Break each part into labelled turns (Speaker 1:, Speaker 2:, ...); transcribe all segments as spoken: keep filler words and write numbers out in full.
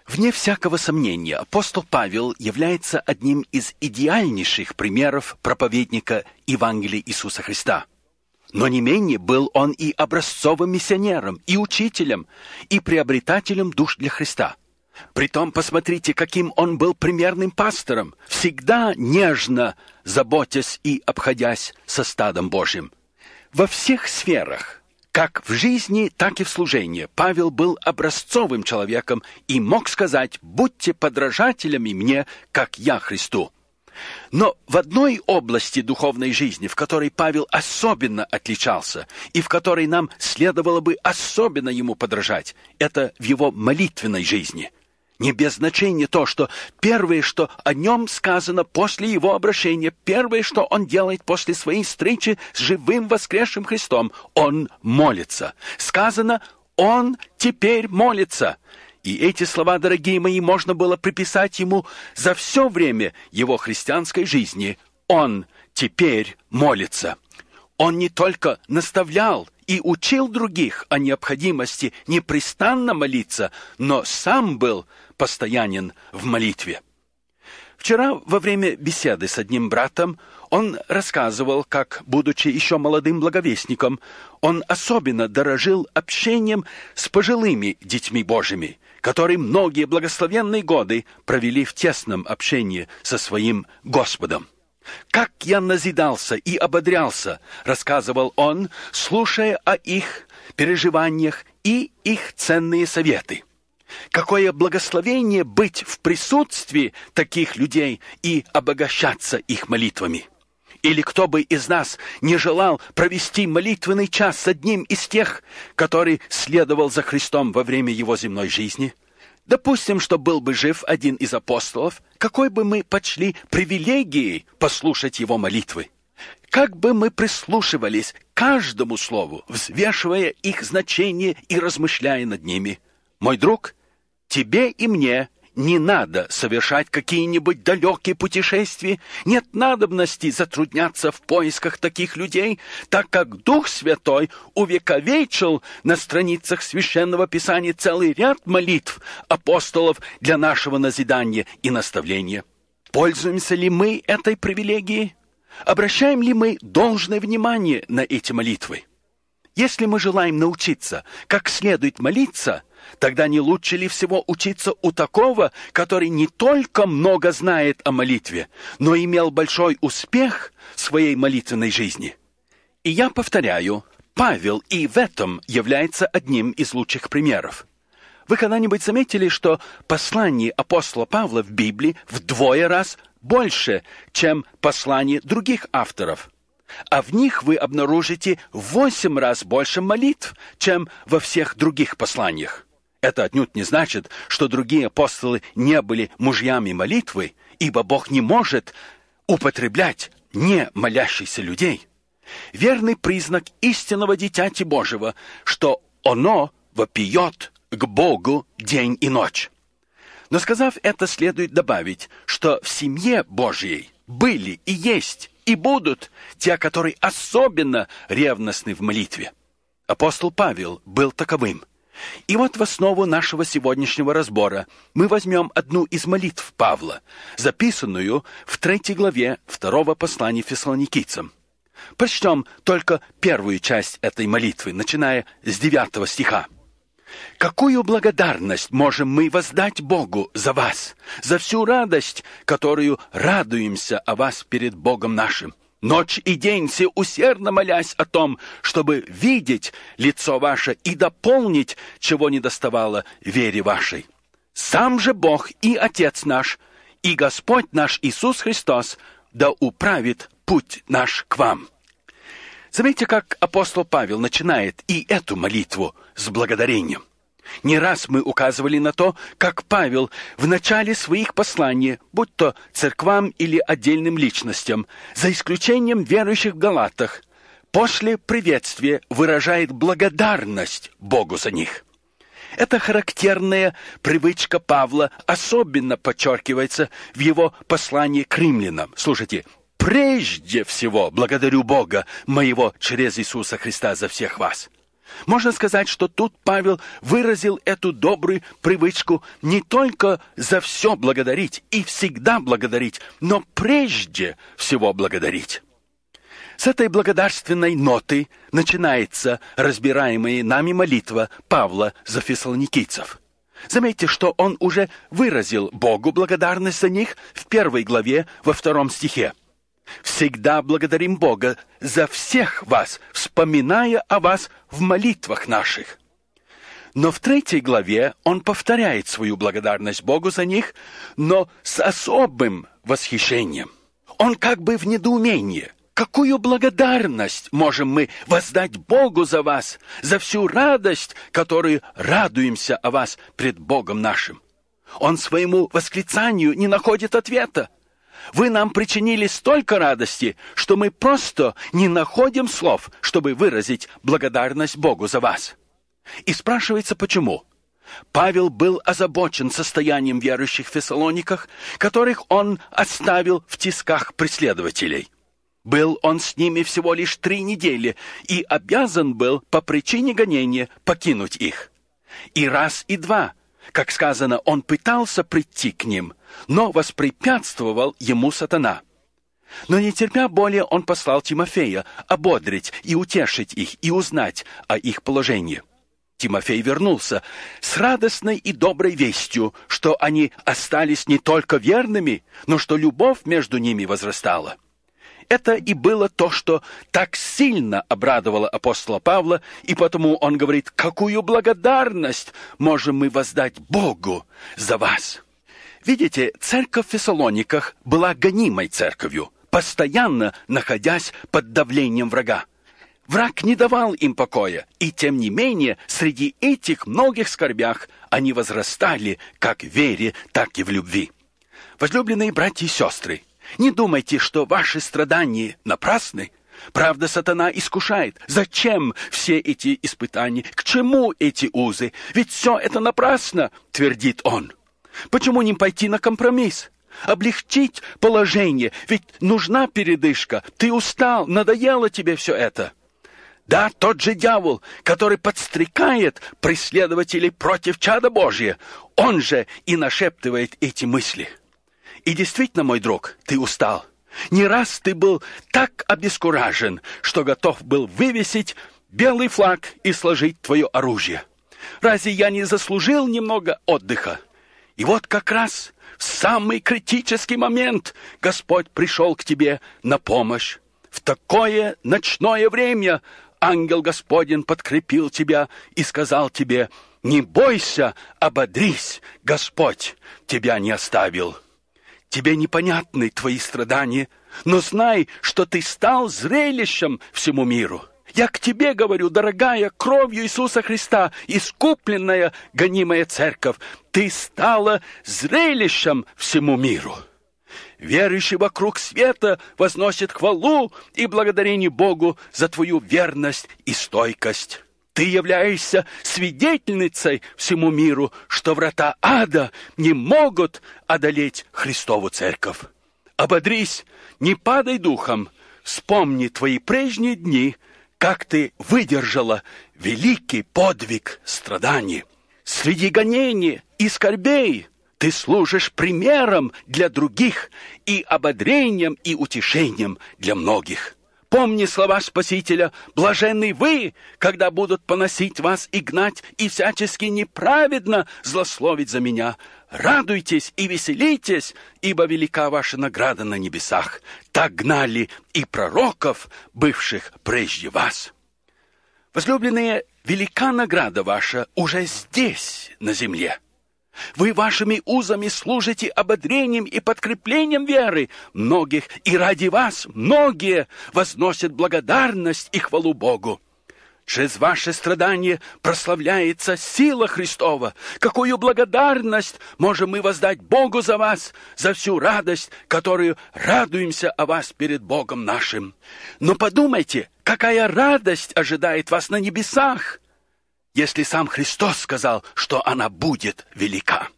Speaker 1: Вне всякого сомнения, апостол Павел является одним из идеальнейших примеров проповедника Евангелия Иисуса Христа. Но не менее был он и образцовым миссионером, и учителем, и приобретателем душ для Христа. Притом, посмотрите, каким он был примерным пастором, всегда нежно заботясь и обходясь со стадом Божьим. Во всех сферах, как в жизни, так и в служении, Павел был образцовым человеком и мог сказать: «Будьте подражателями мне, как я Христу». Но в одной области духовной жизни, в которой Павел особенно отличался и в которой нам следовало бы особенно ему подражать, это в его молитвенной жизни. Не без значения то, что первое, что о нем сказано после его обращения, первое, что он делает после своей встречи с живым воскресшим Христом, он молится. Сказано: «Он теперь молится». И эти слова, дорогие мои, можно было приписать ему за все время его христианской жизни. Он теперь молится. Он не только наставлял и учил других о необходимости непрестанно молиться, но сам был постоянен в молитве. Вчера во время беседы с одним братом он рассказывал, как, будучи еще молодым благовестником, он особенно дорожил общением с пожилыми детьми Божьими, которые многие благословенные годы провели в тесном общении со своим Господом. «Как я назидался и ободрялся», — рассказывал он, слушая о их переживаниях и их ценные советы. Какое благословение быть в присутствии таких людей и обогащаться их молитвами! Или кто бы из нас не желал провести молитвенный час с одним из тех, который следовал за Христом во время его земной жизни? Допустим, что был бы жив один из апостолов, какой бы мы почли привилегией послушать его молитвы? Как бы мы прислушивались к каждому слову, взвешивая их значение и размышляя над ними? Мой друг, тебе и мне не надо совершать какие-нибудь далекие путешествия, нет надобности затрудняться в поисках таких людей, так как Дух Святой увековечил на страницах Священного Писания целый ряд молитв апостолов для нашего назидания и наставления. Пользуемся ли мы этой привилегией? Обращаем ли мы должное внимание на эти молитвы? Если мы желаем научиться, как следует молиться, тогда не лучше ли всего учиться у такого, который не только много знает о молитве, но имел большой успех в своей молитвенной жизни? И я повторяю, Павел и в этом является одним из лучших примеров. Вы когда-нибудь заметили, что послание апостола Павла в Библии вдвое раз больше, чем послания других авторов? А в них вы обнаружите в восемь раз больше молитв, чем во всех других посланиях. Это отнюдь не значит, что другие апостолы не были мужьями молитвы, ибо Бог не может употреблять не молящихся людей. Верный признак истинного дитяти Божьего, что оно вопиет к Богу день и ночь. Но сказав это, следует добавить, что в семье Божьей были и есть и будут те, которые особенно ревностны в молитве. Апостол Павел был таковым. И вот в основу нашего сегодняшнего разбора мы возьмем одну из молитв Павла, записанную в третьей главе второго послания Фессалоникийцам. Прочтем только первую часть этой молитвы, начиная с девятого стиха. «Какую благодарность можем мы воздать Богу за вас, за всю радость, которую радуемся о вас перед Богом нашим, ночь и день все усердно молясь о том, чтобы видеть лицо ваше и дополнить, чего недоставало вере вашей. Сам же Бог и Отец наш, и Господь наш Иисус Христос, да управит путь наш к вам». Заметьте, как апостол Павел начинает и эту молитву с благодарением. Не раз мы указывали на то, как Павел в начале своих посланий, будь то церквам или отдельным личностям, за исключением верующих в Галатах, после приветствия выражает благодарность Богу за них. Эта характерная привычка Павла особенно подчеркивается в его послании к римлянам. Слушайте, «Прежде всего благодарю Бога моего через Иисуса Христа за всех вас». Можно сказать, что тут Павел выразил эту добрую привычку не только за все благодарить и всегда благодарить, но прежде всего благодарить. С этой благодарственной ноты начинается разбираемая нами молитва Павла за фессалоникийцев. Заметьте, что он уже выразил Богу благодарность за них в первой главе во втором стихе. «Всегда благодарим Бога за всех вас, вспоминая о вас в молитвах наших». Но в третьей главе он повторяет свою благодарность Богу за них, но с особым восхищением. Он как бы в недоумении. Какую благодарность можем мы воздать Богу за вас, за всю радость, которую радуемся о вас пред Богом нашим? Он своему восклицанию не находит ответа. Вы нам причинили столько радости, что мы просто не находим слов, чтобы выразить благодарность Богу за вас. И спрашивается, почему? Павел был озабочен состоянием верующих в Фессалониках, которых он оставил в тисках преследователей. Был он с ними всего лишь три недели и обязан был по причине гонения покинуть их. И раз, и два, как сказано, он пытался прийти к ним, но воспрепятствовал ему сатана. Но не терпя более, он послал Тимофея ободрить и утешить их, и узнать о их положении. Тимофей вернулся с радостной и доброй вестью, что они остались не только верными, но что любовь между ними возрастала. Это и было то, что так сильно обрадовало апостола Павла, и потому он говорит: «Какую благодарность можем мы воздать Богу за вас!» Видите, церковь в Фессалониках была гонимой церковью, постоянно находясь под давлением врага. Враг не давал им покоя, и тем не менее, среди этих многих скорбях они возрастали как в вере, так и в любви. Возлюбленные братья и сестры, не думайте, что ваши страдания напрасны. Правда, сатана искушает. Зачем все эти испытания? К чему эти узы? Ведь все это напрасно, твердит он. Почему не пойти на компромисс? Облегчить положение, ведь нужна передышка. Ты устал, надоело тебе все это. Да, тот же дьявол, который подстрекает преследователей против чада Божия, он же и нашептывает эти мысли. И действительно, мой друг, ты устал. Не раз ты был так обескуражен, что готов был вывесить белый флаг и сложить твое оружие. Разве я не заслужил немного отдыха? И вот как раз в самый критический момент Господь пришел к тебе на помощь. В такое ночное время ангел Господень подкрепил тебя и сказал тебе: «Не бойся, ободрись, Господь тебя не оставил». Тебе непонятны твои страдания, но знай, что ты стал зрелищем всему миру. Я к тебе говорю, дорогая, кровью Иисуса Христа, искупленная, гонимая церковь, ты стала зрелищем всему миру. Верующий вокруг света возносит хвалу и благодарение Богу за твою верность и стойкость. Ты являешься свидетельницей всему миру, что врата ада не могут одолеть Христову церковь. Ободрись, не падай духом, вспомни твои прежние дни, как ты выдержала великий подвиг страданий. Среди гонений и скорбей ты служишь примером для других и ободрением и утешением для многих. Помни слова Спасителя: «Блаженны вы, когда будут поносить вас и гнать, и всячески неправедно злословить за меня. Радуйтесь и веселитесь, ибо велика ваша награда на небесах. Так гнали и пророков, бывших прежде вас». Возлюбленные, велика награда ваша уже здесь, на земле. Вы вашими узами служите ободрением и подкреплением веры многих, и ради вас многие возносят благодарность и хвалу Богу. Через ваши страдания прославляется сила Христова. Какую благодарность можем мы воздать Богу за вас, за всю радость, которую радуемся о вас перед Богом нашим. Но подумайте, какая радость ожидает вас на небесах, если сам Христос сказал, что она будет велика.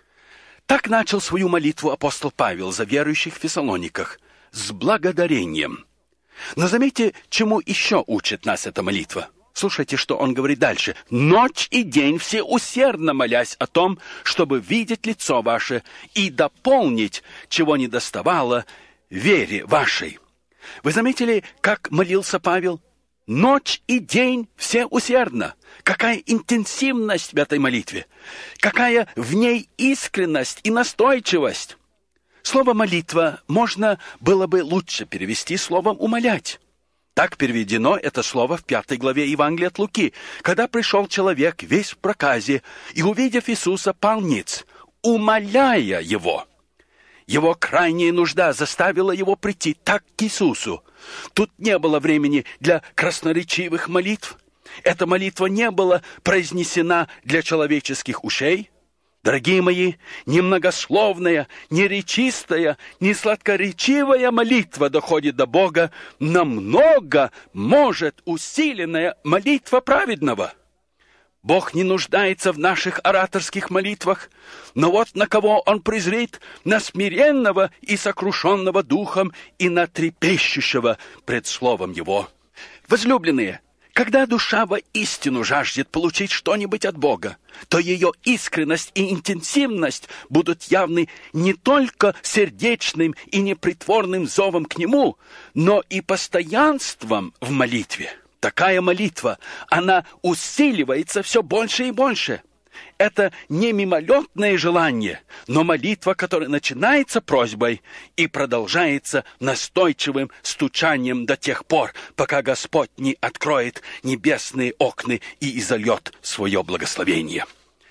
Speaker 1: Так начал свою молитву апостол Павел за верующих в Фессалониках, с благодарением. Но заметьте, чему еще учит нас эта молитва. Слушайте, что он говорит дальше. «Ночь и день все усердно молясь о том, чтобы видеть лицо ваше и дополнить, чего не доставало, вере вашей». Вы заметили, как молился Павел? Ночь и день все усердно. Какая интенсивность в этой молитве. Какая в ней искренность и настойчивость. Слово «молитва» можно было бы лучше перевести словом «умолять». Так переведено это слово в пятой главе Евангелия от Луки, когда пришел человек весь в проказе и, увидев Иисуса, пал ниц, умоляя его. Его крайняя нужда заставила его прийти так к Иисусу. Тут не было времени для красноречивых молитв. Эта молитва не была произнесена для человеческих ушей. Дорогие мои, немногословная, не речистая, не сладкоречивая молитва доходит до Бога, намного может усиленная молитва праведного. Бог не нуждается в наших ораторских молитвах, но вот на кого Он презрит: на смиренного и сокрушенного духом и на трепещущего пред словом Его. Возлюбленные, когда душа воистину жаждет получить что-нибудь от Бога, то ее искренность и интенсивность будут явны не только сердечным и непритворным зовом к Нему, но и постоянством в молитве. Такая молитва, она усиливается все больше и больше. Это не мимолетное желание, но молитва, которая начинается просьбой и продолжается настойчивым стучанием до тех пор, пока Господь не откроет небесные окна и изольет свое благословение.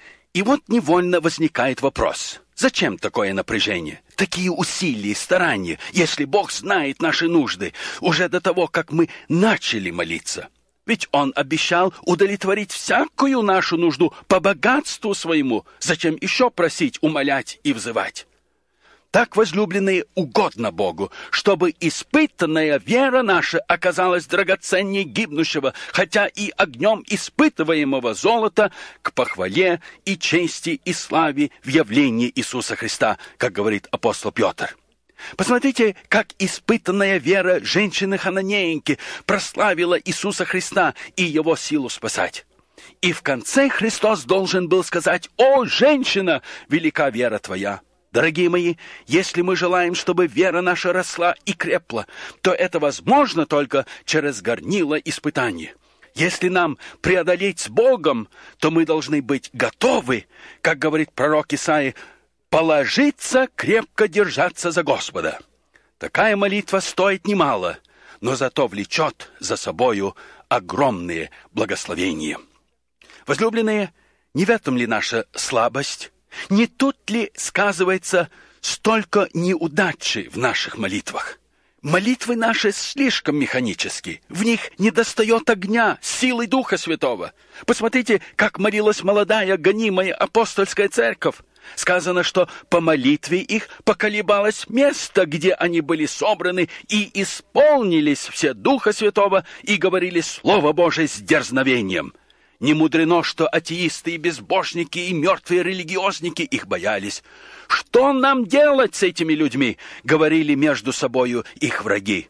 Speaker 1: И вот невольно возникает вопрос: зачем такое напряжение, такие усилия и старания, если Бог знает наши нужды уже до того, как мы начали молиться? Ведь Он обещал удовлетворить всякую нашу нужду по богатству своему. Зачем еще просить, умолять и взывать? Так, возлюбленные, угодно Богу, чтобы испытанная вера наша оказалась драгоценнее гибнущего, хотя и огнем испытываемого золота, к похвале и чести и славе в явлении Иисуса Христа, как говорит апостол Петр. Посмотрите, как испытанная вера женщины Хананеенки прославила Иисуса Христа и Его силу спасать. И в конце Христос должен был сказать: «О, женщина, велика вера твоя!» Дорогие мои, если мы желаем, чтобы вера наша росла и крепла, то это возможно только через горнило испытания. Если нам преодолеть с Богом, то мы должны быть готовы, как говорит пророк Исаия, положиться, крепко держаться за Господа. Такая молитва стоит немало, но зато влечет за собою огромные благословения. Возлюбленные, не в этом ли наша слабость? Не тут ли сказывается столько неудачи в наших молитвах? Молитвы наши слишком механические. В них недостает огня, силы Духа Святого. Посмотрите, как молилась молодая, гонимая апостольская церковь. Сказано, что по молитве их поколебалось место, где они были собраны, и исполнились все Духа Святого, и говорили Слово Божие с дерзновением. Не мудрено, что атеисты и безбожники, и мертвые религиозники их боялись. «Что нам делать с этими людьми?» — говорили между собою их враги.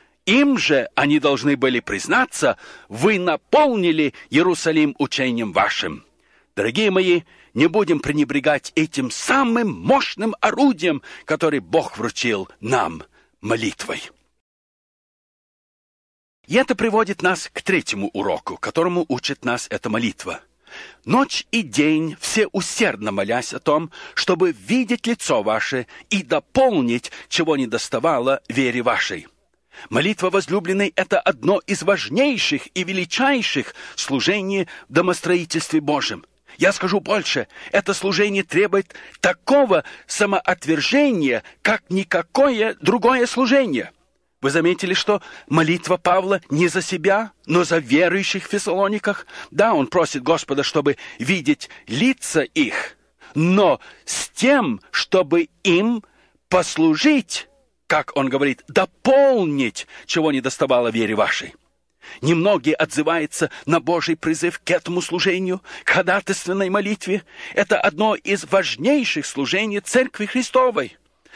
Speaker 1: Им же они должны были признаться: «Вы наполнили Иерусалим учением вашим». Дорогие мои, не будем пренебрегать этим самым мощным орудием, которое Бог вручил нам — молитвой. И это приводит нас к третьему уроку, которому учит нас эта молитва. «Ночь и день все усердно молясь о том, чтобы видеть лицо ваше и дополнить, чего не доставало вере вашей». Молитва возлюбленной — это одно из важнейших и величайших служений в домостроительстве Божьем. Я скажу больше, это служение требует такого самоотвержения, как никакое другое служение. Вы заметили, что молитва Павла не за себя, но за верующих в Фессалониках? Да, он просит Господа, чтобы видеть лица их, но с тем, чтобы им послужить, как он говорит, дополнить, чего не доставало вере вашей. Немногие отзываются на Божий призыв к этому служению, к ходатайственной молитве. Это одно из важнейших служений Церкви Христовой.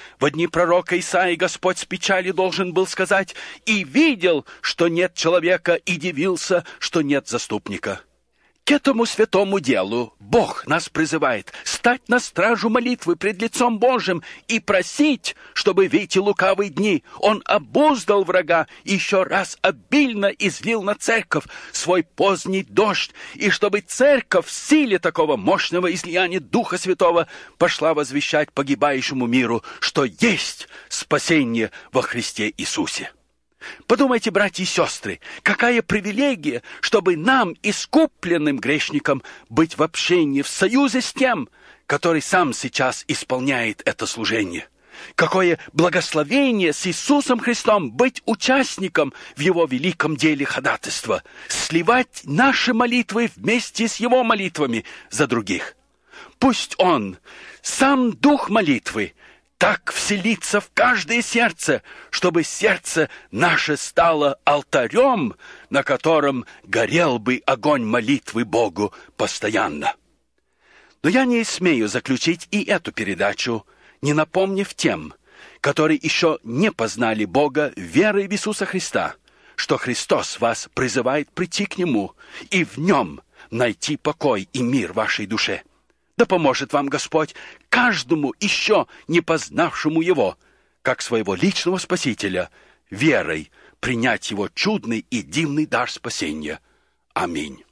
Speaker 1: В дни пророка Исаии Господь с печали должен был сказать: «И видел, что нет человека, и дивился, что нет заступника». К этому святому делу Бог нас призывает стать на стражу молитвы пред лицом Божьим и просить, чтобы в эти лукавые дни Он обуздал врага и еще раз обильно излил на церковь свой поздний дождь, и чтобы церковь в силе такого мощного излияния Духа Святого пошла возвещать погибающему миру, что есть спасение во Христе Иисусе. Подумайте, братья и сестры, какая привилегия, чтобы нам, искупленным грешникам, быть в общении, в союзе с тем, который сам сейчас исполняет это служение. Какое благословение с Иисусом Христом быть участником в Его великом деле ходатайства, сливать наши молитвы вместе с Его молитвами за других. Пусть Он, сам Дух молитвы, так вселиться в каждое сердце, чтобы сердце наше стало алтарем, на котором горел бы огонь молитвы Богу постоянно. Но я не смею заключить и эту передачу, не напомнив тем, которые еще не познали Бога верой в Иисуса Христа, что Христос вас призывает прийти к Нему и в Нем найти покой и мир вашей душе. Да поможет вам Господь, каждому еще не познавшему Его, как своего личного Спасителя, верой принять Его чудный и дивный дар спасения. Аминь.